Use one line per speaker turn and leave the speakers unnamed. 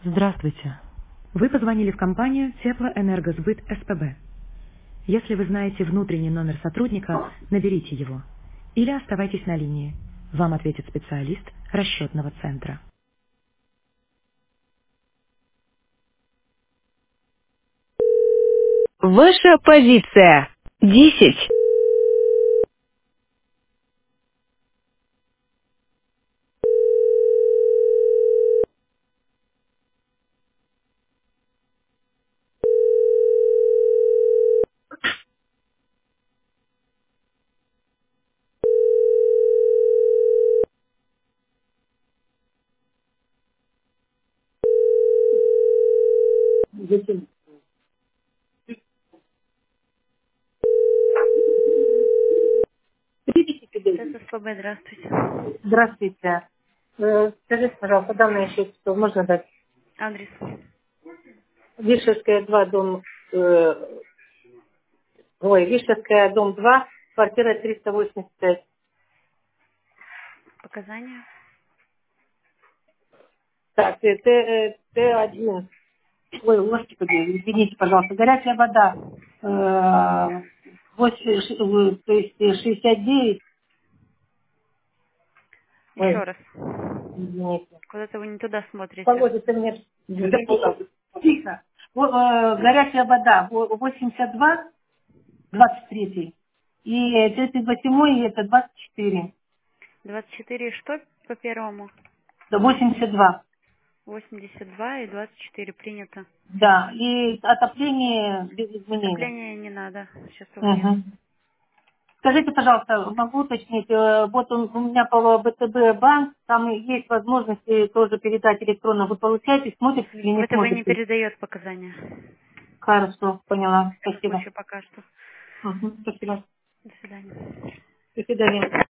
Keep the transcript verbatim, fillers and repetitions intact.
Здравствуйте. Вы позвонили в компанию Теплоэнергосбыт СПБ. Если вы знаете внутренний номер сотрудника, наберите его. Или оставайтесь на линии. Вам ответит специалист расчетного центра.
Ваша позиция. Десять.
Сейчас СПБ, здравствуйте.
Здравствуйте. Э, Скажите, пожалуйста, данные счет, что можно дать?
Адрес.
Вишерская два, дом... э, ой, Вишерская, дом два, квартира триста восемьдесят пять.
Показания.
Так, э, Т, э, Т один. Ой, господи, извините, пожалуйста. Горячая вода. Э, восемь, ш- э, то есть э, шестьдесят девять.
Еще
Ой,
раз.
извините.
Куда-то вы не туда смотрите.
Володя, ты мне... Тихо. Во- э, Горячая вода. Во- восемьдесят два. двадцать третий. И тридцать восьмой это двадцать четыре.
двадцать четыре что по первому?
Да, восемьдесят два.
восемьдесят два и двадцать четыре принято.
Да. И отопление без изменений.
Отопления не надо. Сейчас угоню.
Мгм. Скажите, пожалуйста, могу уточнить, э, вот он, у меня по Б Т Б банк, там есть возможности тоже передать электронно. Вы получаете, смотрите или не
ВТБ не
смотрите?
передает показания.
Хорошо, поняла.
В всяком
Спасибо.
случае, пока что.
Мгм. Спасибо.
До свидания.
До свидания.